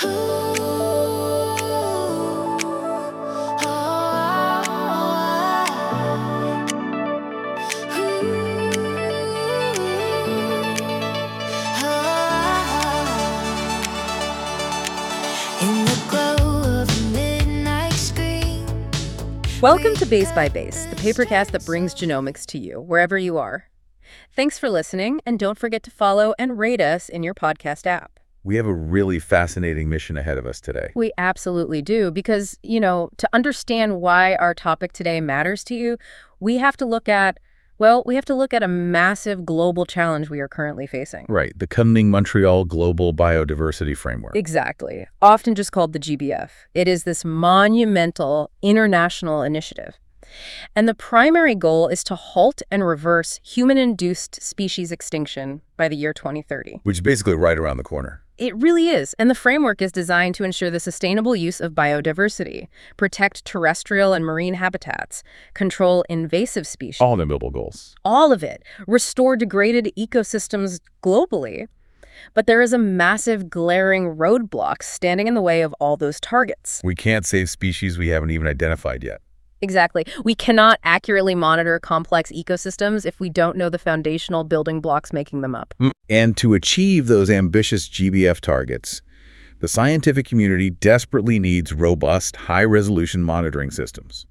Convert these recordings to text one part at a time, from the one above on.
Welcome to Base by Base, the papercast that brings genomics to you, wherever you are. Thanks for listening, and don't forget to follow and rate us in your podcast app. We have a really fascinating mission ahead of us today. We absolutely do, because, to understand why our topic today matters to you, we have to look at a massive global challenge we are currently facing. Right, the Kunming-Montreal Global Biodiversity Framework. Exactly, often just called the GBF. It is this monumental international initiative. And the primary goal is to halt and reverse human-induced species extinction by the year 2030. Which is basically right around the corner. It really is. And the framework is designed to ensure the sustainable use of biodiversity, protect terrestrial and marine habitats, control invasive species. All the noble goals. All of it. Restore degraded ecosystems globally. But there is a massive glaring roadblock standing in the way of all those targets. We can't save species we haven't even identified yet. Exactly. We cannot accurately monitor complex ecosystems if we don't know the foundational building blocks making them up. And to achieve those ambitious GBF targets, the scientific community desperately needs robust, high-resolution monitoring systems.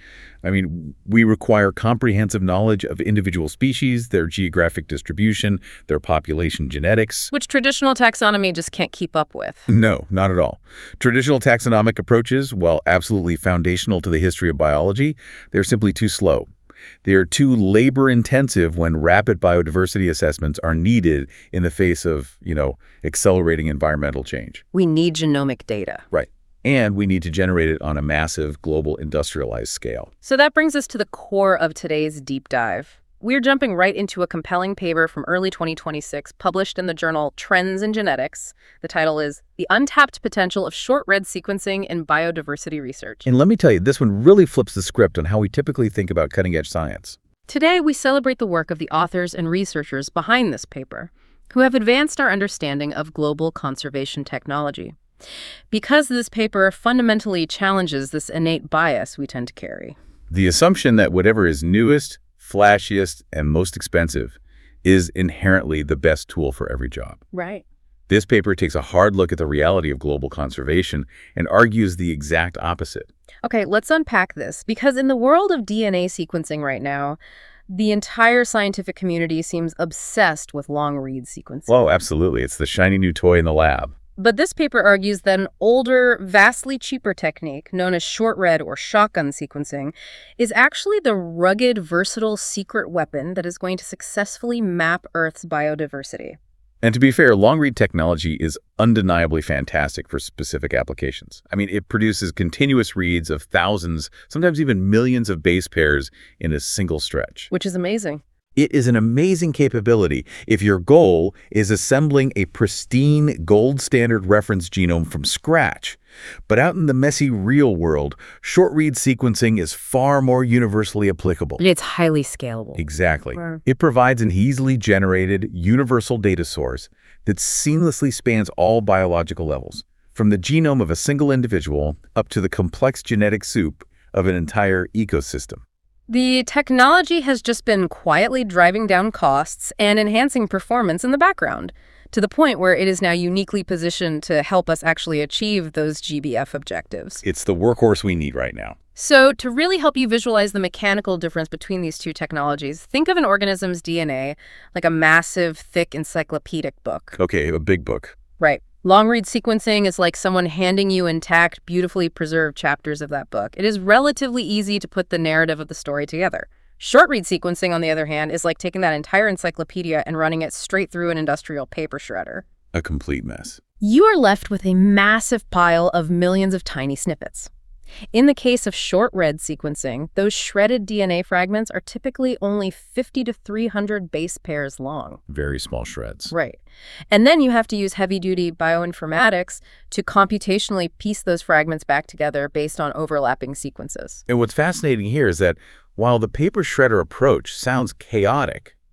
I mean, we require comprehensive knowledge of individual species, their geographic distribution, their population genetics. Which traditional taxonomy just can't keep up with. No, not at all. Traditional taxonomic approaches, while absolutely foundational to the history of biology, they're simply too slow. They are too labor-intensive when rapid biodiversity assessments are needed in the face of, accelerating environmental change. We need genomic data. Right. And we need to generate it on a massive global industrialized scale. So that brings us to the core of today's deep dive. We're jumping right into a compelling paper from early 2026 published in the journal Trends in Genetics. The title is The Untapped Potential of Short-Read Sequencing in Biodiversity Research. And let me tell you, this one really flips the script on how we typically think about cutting-edge science. Today, we celebrate the work of the authors and researchers behind this paper, who have advanced our understanding of global conservation technology. Because this paper fundamentally challenges this innate bias we tend to carry. The assumption that whatever is newest, flashiest, and most expensive is inherently the best tool for every job. Right. This paper takes a hard look at the reality of global conservation and argues the exact opposite. Okay, let's unpack this, because in the world of DNA sequencing right now, the entire scientific community seems obsessed with long-read sequencing. Oh, absolutely. It's the shiny new toy in the lab. But this paper argues that an older, vastly cheaper technique, known as short-read or shotgun sequencing, is actually the rugged, versatile secret weapon that is going to successfully map Earth's biodiversity. And to be fair, long-read technology is undeniably fantastic for specific applications. I mean, it produces continuous reads of thousands, sometimes even millions of base pairs in a single stretch. Which is amazing. It is an amazing capability if your goal is assembling a pristine gold standard reference genome from scratch. But out in the messy real world, short-read sequencing is far more universally applicable. It's highly scalable. Exactly. It provides an easily generated universal data source that seamlessly spans all biological levels, from the genome of a single individual up to the complex genetic soup of an entire ecosystem. The technology has just been quietly driving down costs and enhancing performance in the background, to the point where it is now uniquely positioned to help us actually achieve those GBF objectives. It's the workhorse we need right now. So to really help you visualize the mechanical difference between these two technologies, think of an organism's DNA like a massive, thick encyclopedic book. Okay, a big book. Right. Long-read sequencing is like someone handing you intact, beautifully preserved chapters of that book. It is relatively easy to put the narrative of the story together. Short-read sequencing, on the other hand, is like taking that entire encyclopedia and running it straight through an industrial paper shredder. A complete mess. You are left with a massive pile of millions of tiny snippets. In the case of short-read sequencing, those shredded DNA fragments are typically only 50 to 300 base pairs long. Very small shreds. Right. And then you have to use heavy-duty bioinformatics to computationally piece those fragments back together based on overlapping sequences. And what's fascinating here is that while the paper shredder approach sounds chaotic,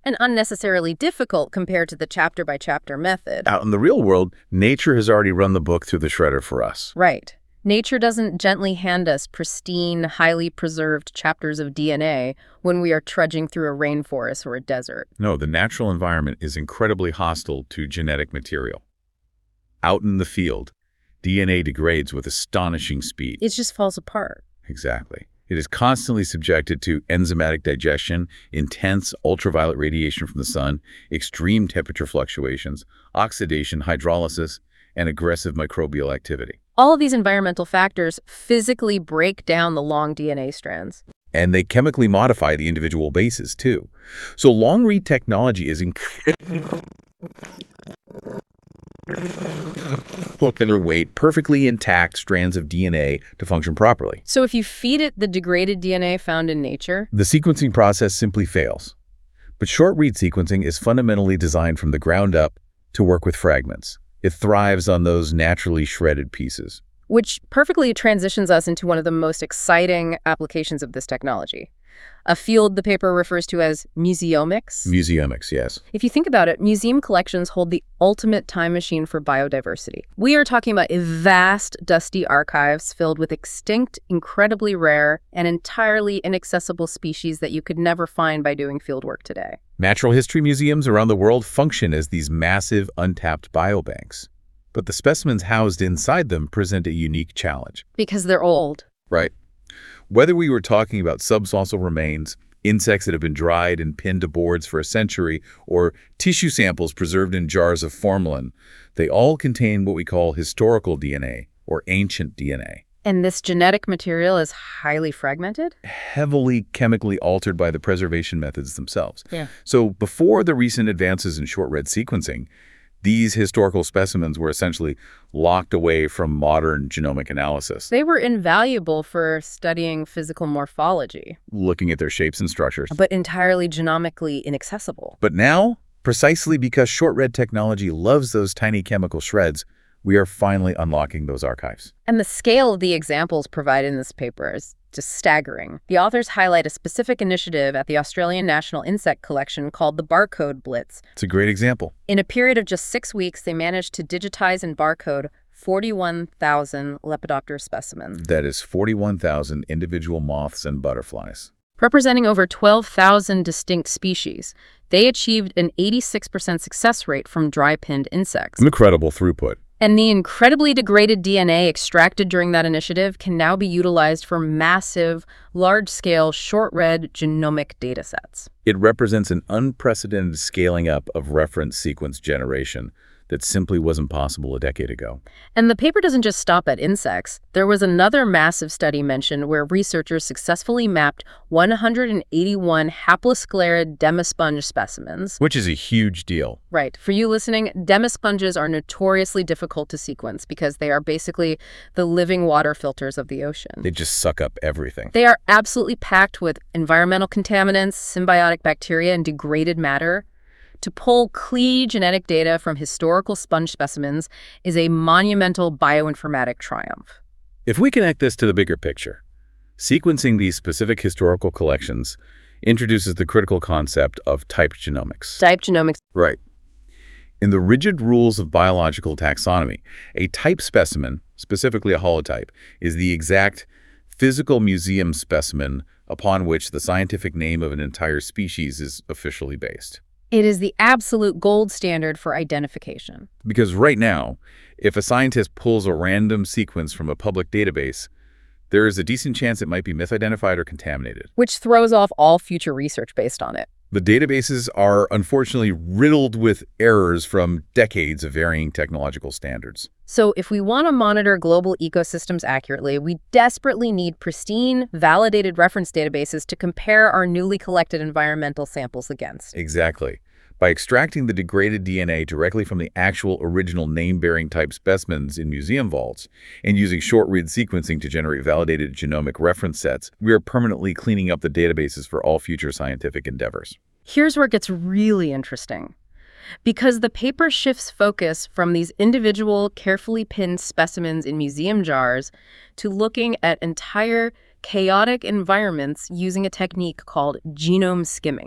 And unnecessarily difficult compared to the chapter-by-chapter method. Out in the real world, nature has already run the book through the shredder for us. Right. Nature doesn't gently hand us pristine, highly preserved chapters of DNA when we are trudging through a rainforest or a desert. No, the natural environment is incredibly hostile to genetic material. Out in the field, DNA degrades with astonishing speed. It just falls apart. Exactly. It is constantly subjected to enzymatic digestion, intense ultraviolet radiation from the sun, extreme temperature fluctuations, oxidation, hydrolysis, and aggressive microbial activity. All of these environmental factors physically break down the long DNA strands. And they chemically modify the individual bases, too. So long-read technology is incredible. Weight perfectly intact strands of DNA to function properly. So if you feed it the degraded DNA found in nature, the sequencing process simply fails. But short-read sequencing is fundamentally designed from the ground up to work with fragments. It thrives on those naturally shredded pieces. which perfectly transitions us into one of the most exciting applications of this technology, a field the paper refers to as museomics. Museomics, yes. If you think about it, museum collections hold the ultimate time machine for biodiversity. We are talking about vast, dusty archives filled with extinct, incredibly rare, and entirely inaccessible species that you could never find by doing fieldwork today. Natural history museums around the world function as these massive, untapped biobanks. But the specimens housed inside them present a unique challenge. Because they're old. Right. Whether we were talking about subfossil remains, insects that have been dried and pinned to boards for a century, or tissue samples preserved in jars of formalin, they all contain what we call historical DNA, or ancient DNA. And this genetic material is highly fragmented? Heavily chemically altered by the preservation methods themselves. Yeah. So before the recent advances in short-read sequencing, these historical specimens were essentially locked away from modern genomic analysis. They were invaluable for studying physical morphology, Looking at their shapes and structures. but entirely genomically inaccessible. But now, precisely because short-read technology loves those tiny chemical shreds, we are finally unlocking those archives. And the scale of the examples provided in this paper is just staggering. The authors highlight a specific initiative at the Australian National Insect Collection called the Barcode Blitz. It's a great example. In a period of just 6 weeks, they managed to digitize and barcode 41,000 Lepidoptera specimens, That is 41,000 individual moths and butterflies. representing over 12,000 distinct species. They achieved an 86% success rate from dry-pinned insects. Incredible throughput. And the incredibly degraded DNA extracted during that initiative can now be utilized for massive, large-scale, short-read genomic datasets. It represents an unprecedented scaling up of reference sequence generation that simply wasn't possible a decade ago. And the paper doesn't just stop at insects. There was another massive study mentioned where researchers successfully mapped 181 haplosclerid demisponge specimens. Which is a huge deal. Right. For you listening, demisponges are notoriously difficult to sequence because they are basically the living water filters of the ocean. They just suck up everything. They are absolutely packed with environmental contaminants, symbiotic bacteria, and degraded matter. To pull clean genetic data from historical sponge specimens is a monumental bioinformatic triumph. If we connect this to the bigger picture, sequencing these specific historical collections introduces the critical concept of typed genomics. Typed genomics. Right. In the rigid rules of biological taxonomy, a type specimen, specifically a holotype, is the exact physical museum specimen upon which the scientific name of an entire species is officially based. It is the absolute gold standard for identification. Because right now, if a scientist pulls a random sequence from a public database, there is a decent chance it might be misidentified or contaminated. Which throws off all future research based on it. The databases are unfortunately riddled with errors from decades of varying technological standards. So if we want to monitor global ecosystems accurately, we desperately need pristine, validated reference databases to compare our newly collected environmental samples against. Exactly. By extracting the degraded DNA directly from the actual original name-bearing type specimens in museum vaults and using short-read sequencing to generate validated genomic reference sets, we are permanently cleaning up the databases for all future scientific endeavors. Here's where it gets really interesting. Because the paper shifts focus from these individual, carefully pinned specimens in museum jars to looking at entire chaotic environments using a technique called genome skimming.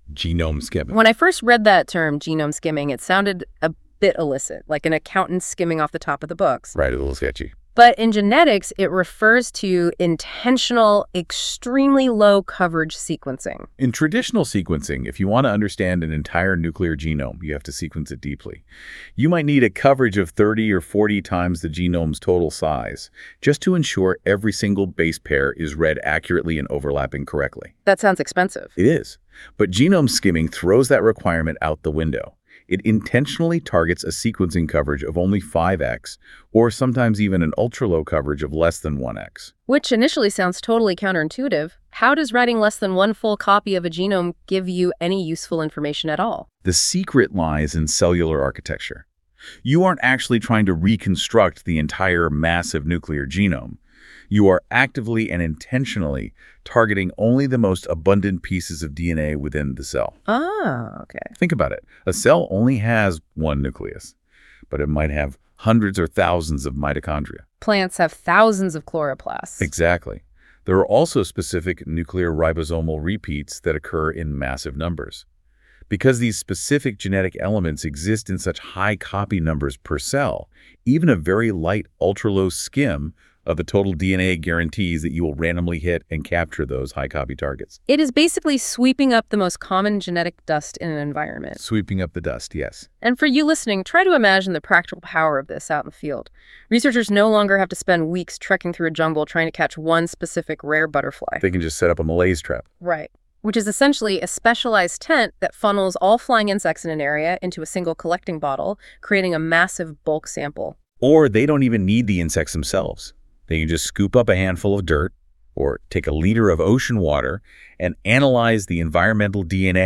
Genome skimming. When I first read that term, genome skimming, it sounded a bit illicit, like an accountant skimming off the top of the books. Right, a little sketchy. But in genetics, it refers to intentional, extremely low coverage sequencing. In traditional sequencing, if you want to understand an entire nuclear genome, you have to sequence it deeply. You might need a coverage of 30 or 40 times the genome's total size, just to ensure every single base pair is read accurately and overlapping correctly. That sounds expensive. It is. But genome skimming throws that requirement out the window. It intentionally targets a sequencing coverage of only 5x, or sometimes even an ultra-low coverage of less than 1x. Which initially sounds totally counterintuitive. How does writing less than one full copy of a genome give you any useful information at all? The secret lies in cellular architecture. You aren't actually trying to reconstruct the entire massive nuclear genome. You are actively and intentionally targeting only the most abundant pieces of DNA within the cell. Ah, okay. Think about it. A cell only has one nucleus, but it might have hundreds or thousands of mitochondria. Plants have thousands of chloroplasts. Exactly. There are also specific nuclear ribosomal repeats that occur in massive numbers. Because these specific genetic elements exist in such high copy numbers per cell, even a very light ultra-low skim of the total DNA guarantees that you will randomly hit and capture those high copy targets. It is basically sweeping up the most common genetic dust in an environment. Sweeping up the dust, yes. And for you listening, try to imagine the practical power of this out in the field. Researchers no longer have to spend weeks trekking through a jungle trying to catch one specific rare butterfly. They can just set up a malaise trap. Right. Which is essentially a specialized tent that funnels all flying insects in an area into a single collecting bottle, creating a massive bulk sample. Or they don't even need the insects themselves. They can just scoop up a handful of dirt or take a liter of ocean water and analyze the environmental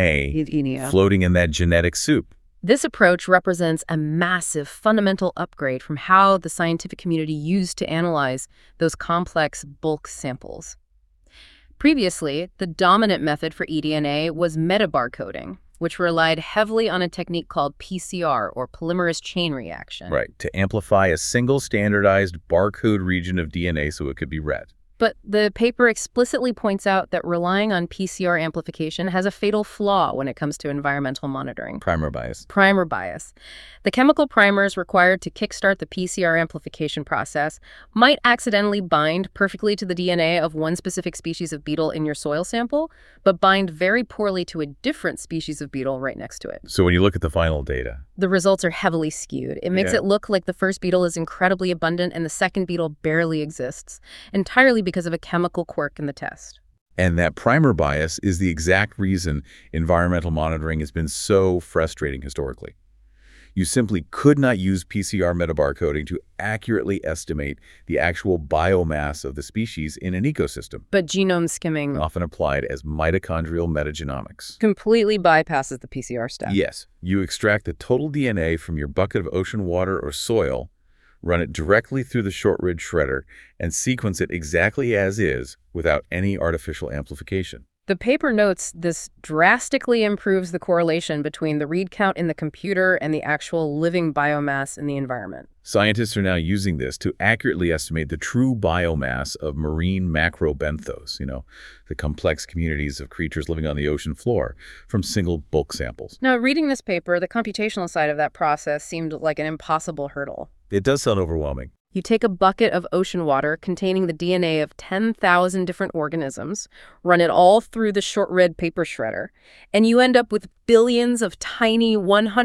DNA floating in that genetic soup. This approach represents a massive fundamental upgrade from how the scientific community used to analyze those complex bulk samples. Previously, the dominant method for eDNA was metabarcoding, which relied heavily on a technique called PCR, or polymerase chain reaction. Right, to amplify a single standardized barcode region of DNA so it could be read. But the paper explicitly points out that relying on PCR amplification has a fatal flaw when it comes to environmental monitoring. Primer bias. Primer bias. The chemical primers required to kickstart the PCR amplification process might accidentally bind perfectly to the DNA of one specific species of beetle in your soil sample, but bind very poorly to a different species of beetle right next to it. So when you look at the final data, the results are heavily skewed. It makes it look like the first beetle is incredibly abundant and the second beetle barely exists, entirely because of a chemical quirk in the test. And that primer bias is the exact reason environmental monitoring has been so frustrating historically. You simply could not use PCR metabarcoding to accurately estimate the actual biomass of the species in an ecosystem. But genome skimming, often applied as mitochondrial metagenomics, completely bypasses the PCR step. Yes, you extract the total DNA from your bucket of ocean water or soil, run it directly through the short-read shredder, and sequence it exactly as is without any artificial amplification. The paper notes this drastically improves the correlation between the read count in the computer and the actual living biomass in the environment. Scientists are now using this to accurately estimate the true biomass of marine macrobenthos, the complex communities of creatures living on the ocean floor, from single bulk samples. Now, reading this paper, the computational side of that process seemed like an impossible hurdle. It does sound overwhelming. You take a bucket of ocean water containing the DNA of 10,000 different organisms, run it all through the short-read paper shredder, and you end up with billions of tiny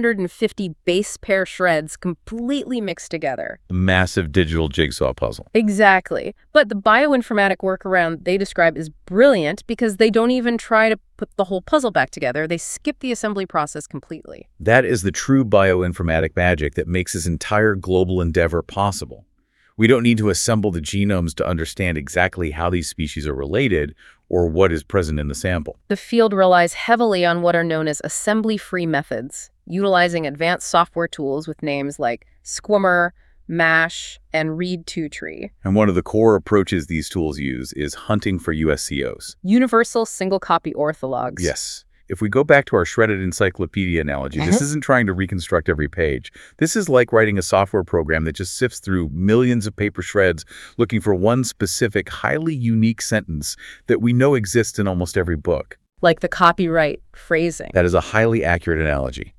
150 base pair shreds completely mixed together. A massive digital jigsaw puzzle. Exactly. But the bioinformatic workaround they describe is brilliant because they don't even try to put the whole puzzle back together. They skip the assembly process completely. That is the true bioinformatic magic that makes this entire global endeavor possible. We don't need to assemble the genomes to understand exactly how these species are related or what is present in the sample. The field relies heavily on what are known as assembly-free methods, utilizing advanced software tools with names like Squimmer, MASH, and Read2Tree. And one of the core approaches these tools use is hunting for USCOs. Universal Single Copy Orthologs. Yes. If we go back to our shredded encyclopedia analogy, this isn't trying to reconstruct every page. This is like writing a software program that just sifts through millions of paper shreds looking for one specific, highly unique sentence that we know exists in almost every book. Like the copyright phrasing. That is a highly accurate analogy.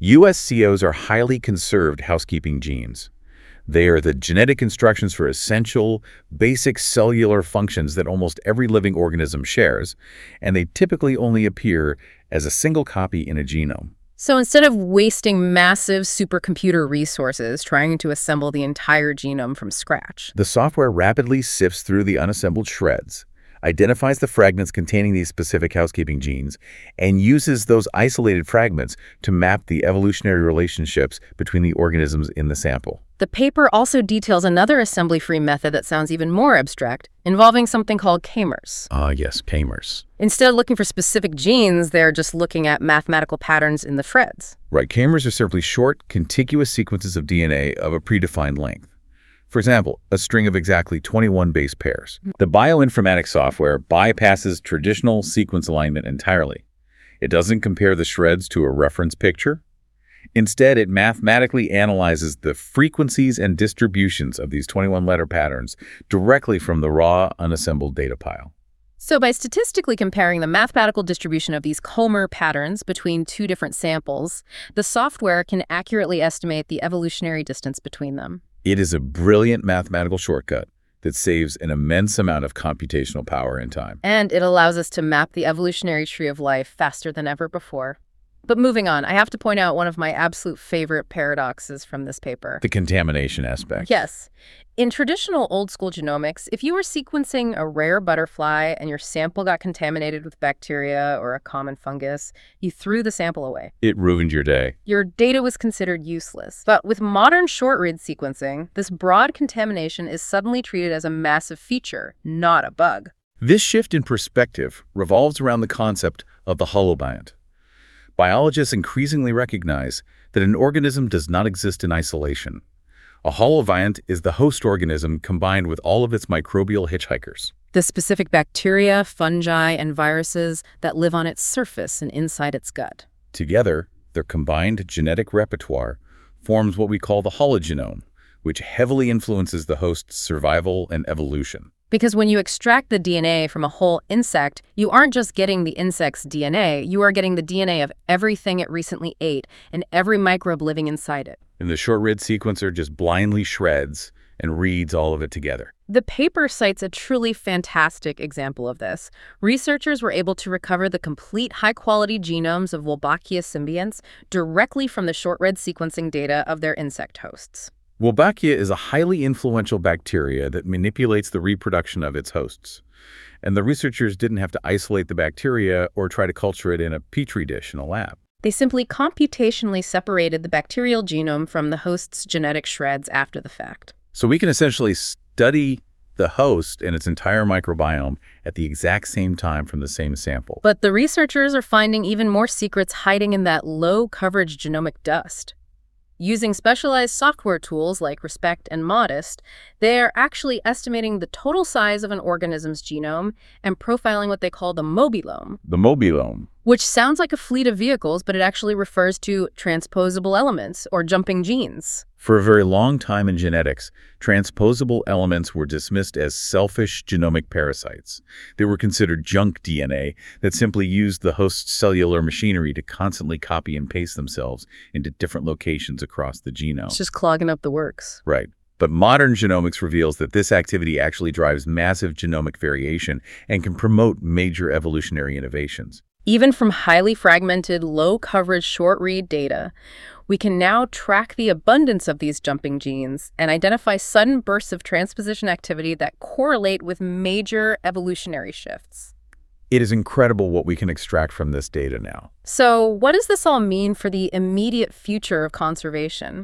USCOs are highly conserved housekeeping genes. They are the genetic instructions for essential, basic cellular functions that almost every living organism shares, and they typically only appear as a single copy in a genome. So instead of wasting massive supercomputer resources trying to assemble the entire genome from scratch, The software rapidly sifts through the unassembled shreds, identifies the fragments containing these specific housekeeping genes, and uses those isolated fragments to map the evolutionary relationships between the organisms in the sample. the paper also details another assembly-free method that sounds even more abstract, involving something called k-mers. Yes, k-mers. Instead of looking for specific genes, they're just looking at mathematical patterns in the threads. Right, k-mers are simply short, contiguous sequences of DNA of a predefined length. For example, a string of exactly 21 base pairs. The bioinformatics software bypasses traditional sequence alignment entirely. It doesn't compare the shreds to a reference picture. Instead, it mathematically analyzes the frequencies and distributions of these 21-letter patterns directly from the raw, unassembled data pile. So by statistically comparing the mathematical distribution of these Kolmer patterns between two different samples, the software can accurately estimate the evolutionary distance between them. It is a brilliant mathematical shortcut that saves an immense amount of computational power and time. And it allows us to map the evolutionary tree of life faster than ever before. But moving on, I have to point out one of my absolute favorite paradoxes from this paper. The contamination aspect. Yes. In traditional old-school genomics, if you were sequencing a rare butterfly and your sample got contaminated with bacteria or a common fungus, you threw the sample away. It ruined your day. Your data was considered useless. But with modern short-read sequencing, this broad contamination is suddenly treated as a massive feature, not a bug. This shift in perspective revolves around the concept of the holobiont. Biologists increasingly recognize that an organism does not exist in isolation. A holobiont is the host organism combined with all of its microbial hitchhikers. The specific bacteria, fungi, and viruses that live on its surface and inside its gut. Together, their combined genetic repertoire forms what we call the hologenome, which heavily influences the host's survival and evolution. Because when you extract the DNA from a whole insect, you aren't just getting the insect's DNA, you are getting the DNA of everything it recently ate and every microbe living inside it. And the short-read sequencer just blindly shreds and reads all of it together. The paper cites a truly fantastic example of this. Researchers were able to recover the complete high-quality genomes of Wolbachia symbionts directly from the short-read sequencing data of their insect hosts. Wolbachia is a highly influential bacteria that manipulates the reproduction of its hosts. And the researchers didn't have to isolate the bacteria or try to culture it in a petri dish in a lab. They simply computationally separated the bacterial genome from the host's genetic shreds after the fact. So we can essentially study the host and its entire microbiome at the exact same time from the same sample. But the researchers are finding even more secrets hiding in that low-coverage genomic dust. Using specialized software tools like Respect and Modest, they are actually estimating the total size of an organism's genome and profiling what they call the mobilome. The mobilome. Which sounds like a fleet of vehicles, but it actually refers to transposable elements or jumping genes. For a very long time in genetics, transposable elements were dismissed as selfish genomic parasites. They were considered junk DNA that simply used the host's cellular machinery to constantly copy and paste themselves into different locations across the genome. It's just clogging up the works. Right. But modern genomics reveals that this activity actually drives massive genomic variation and can promote major evolutionary innovations. Even from highly fragmented, low-coverage short-read data, we can now track the abundance of these jumping genes and identify sudden bursts of transposition activity that correlate with major evolutionary shifts. It is incredible what we can extract from this data now. So, what does this all mean for the immediate future of conservation?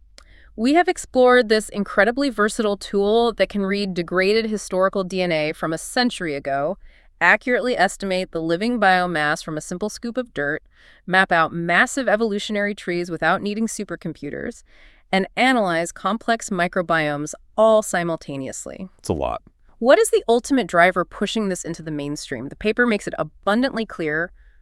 We have explored this incredibly versatile tool that can read degraded historical DNA from a century ago, accurately estimate the living biomass from a simple scoop of dirt, map out massive evolutionary trees without needing supercomputers, and analyze complex microbiomes all simultaneously. It's a lot. What is the ultimate driver pushing this into the mainstream? The paper makes it abundantly clear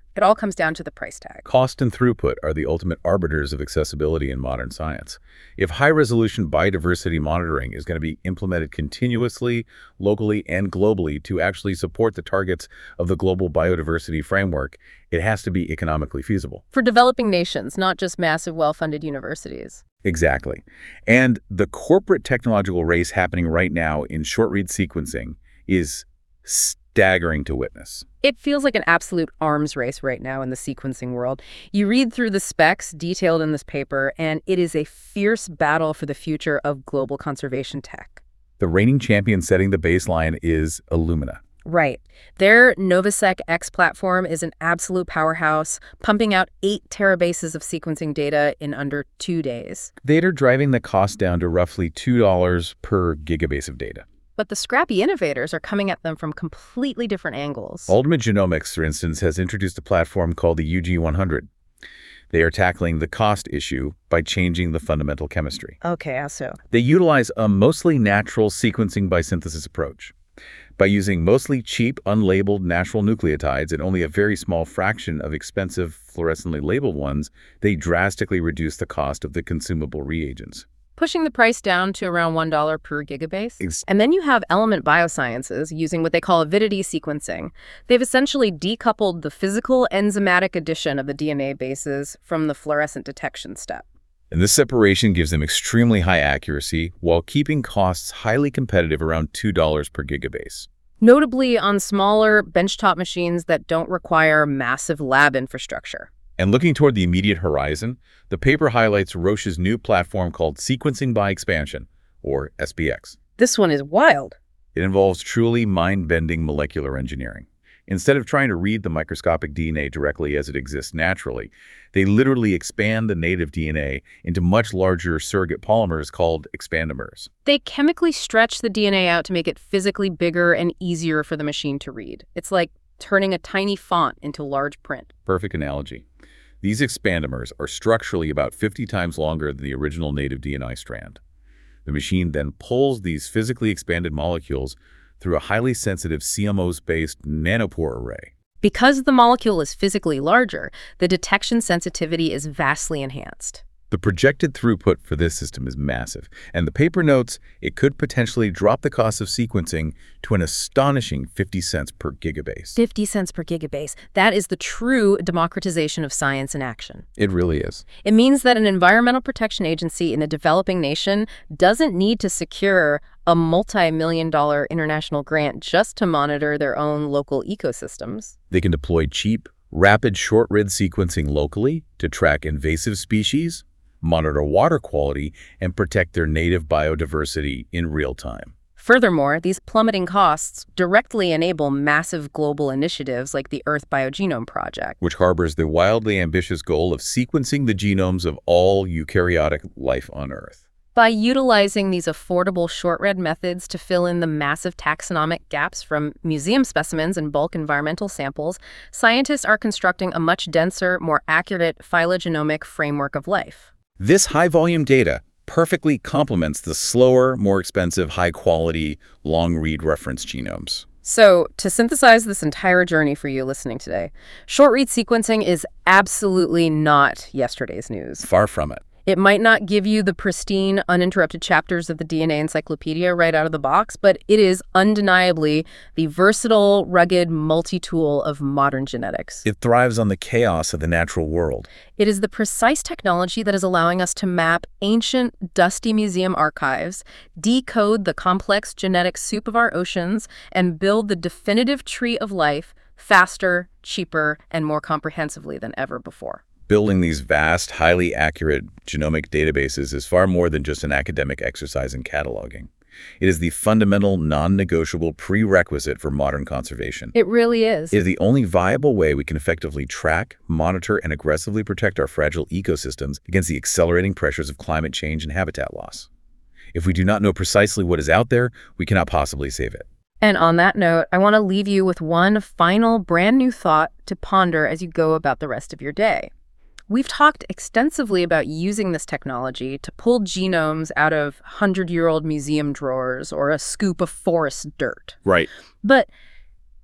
It all comes down to the price tag. Cost and throughput are the ultimate arbiters of accessibility in modern science. If high-resolution biodiversity monitoring is going to be implemented continuously, locally, and globally to actually support the targets of the Global Biodiversity Framework, it has to be economically feasible. For developing nations, not just massive, well-funded universities. Exactly. And the corporate technological race happening right now in short-read sequencing is staggering to witness. It feels like an absolute arms race right now in the sequencing world. You read through the specs detailed in this paper, and it is a fierce battle for the future of global conservation tech. The reigning champion setting the baseline is Illumina. Right. Their Novasec X platform is an absolute powerhouse, pumping out 8 terabases of sequencing data in under 2 days. They're driving the cost down to roughly $2 per gigabase of data. But the scrappy innovators are coming at them from completely different angles. Ultimate Genomics, for instance, has introduced a platform called the UG100. They are tackling the cost issue by changing the fundamental chemistry. Okay, how so? They utilize a mostly natural sequencing by synthesis approach. By using mostly cheap, unlabeled natural nucleotides and only a very small fraction of expensive fluorescently labeled ones, they drastically reduce the cost of the consumable reagents, Pushing the price down to around $1 per gigabase. And then you have Element Biosciences using what they call avidity sequencing. They've essentially decoupled the physical enzymatic addition of the DNA bases from the fluorescent detection step. And this separation gives them extremely high accuracy while keeping costs highly competitive around $2 per gigabase. Notably on smaller benchtop machines that don't require massive lab infrastructure. And looking toward the immediate horizon, the paper highlights Roche's new platform called Sequencing by Expansion, or SBX. This one is wild. It involves truly mind-bending molecular engineering. Instead of trying to read the microscopic DNA directly as it exists naturally, they literally expand the native DNA into much larger surrogate polymers called expandamers. They chemically stretch the DNA out to make it physically bigger and easier for the machine to read. It's like turning a tiny font into large print. Perfect analogy. These expandamers are structurally about 50 times longer than the original native DNA strand. The machine then pulls these physically expanded molecules through a highly sensitive CMOS-based nanopore array. Because the molecule is physically larger, the detection sensitivity is vastly enhanced. The projected throughput for this system is massive, and the paper notes it could potentially drop the cost of sequencing to an astonishing 50 cents per gigabase. 50 cents per gigabase. That is the true democratization of science in action. It really is. It means that an environmental protection agency in a developing nation doesn't need to secure a multi-million-dollar international grant just to monitor their own local ecosystems. They can deploy cheap, rapid short-read sequencing locally to track invasive species, monitor water quality, and protect their native biodiversity in real time. Furthermore, these plummeting costs directly enable massive global initiatives like the Earth Biogenome Project, which harbors the wildly ambitious goal of sequencing the genomes of all eukaryotic life on Earth. By utilizing these affordable short-read methods to fill in the massive taxonomic gaps from museum specimens and bulk environmental samples, scientists are constructing a much denser, more accurate phylogenomic framework of life. This high-volume data perfectly complements the slower, more expensive, high-quality, long-read reference genomes. So, to synthesize this entire journey for you listening today, short-read sequencing is absolutely not yesterday's news. Far from it. It might not give you the pristine, uninterrupted chapters of the DNA encyclopedia right out of the box, but it is undeniably the versatile, rugged multi-tool of modern genetics. It thrives on the chaos of the natural world. It is the precise technology that is allowing us to map ancient, dusty museum archives, decode the complex genetic soup of our oceans, and build the definitive tree of life faster, cheaper, and more comprehensively than ever before. Building these vast, highly accurate genomic databases is far more than just an academic exercise in cataloging. It is the fundamental, non-negotiable prerequisite for modern conservation. It really is. It is the only viable way we can effectively track, monitor, and aggressively protect our fragile ecosystems against the accelerating pressures of climate change and habitat loss. If we do not know precisely what is out there, we cannot possibly save it. And on that note, I want to leave you with one final brand new thought to ponder as you go about the rest of your day. We've talked extensively about using this technology to pull genomes out of 100-year-old museum drawers or a scoop of forest dirt. Right. But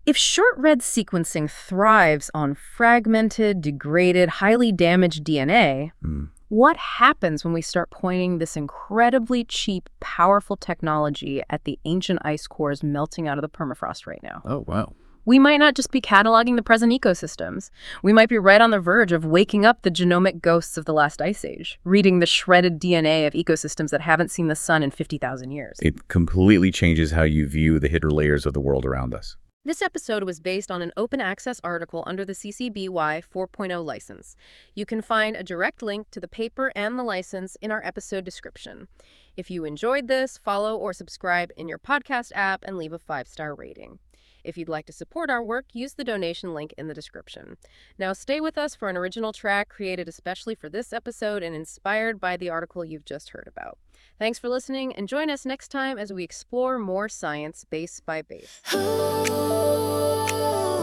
If short-read sequencing thrives on fragmented, degraded, highly damaged DNA, what happens when we start pointing this incredibly cheap, powerful technology at the ancient ice cores melting out of the permafrost right now? Oh, wow. We might not just be cataloging the present ecosystems. We might be right on the verge of waking up the genomic ghosts of the last ice age, reading the shredded DNA of ecosystems that haven't seen the sun in 50,000 years. It completely changes how you view the hidden layers of the world around us. This episode was based on an open access article under the CC BY 4.0 license. You can find a direct link to the paper and the license in our episode description. If you enjoyed this, follow or subscribe in your podcast app and leave a 5-star rating. If you'd like to support our work, use the donation link in the description. Now stay with us for an original track created especially for this episode and inspired by the article you've just heard about. Thanks for listening, and join us next time as we explore more science base by base.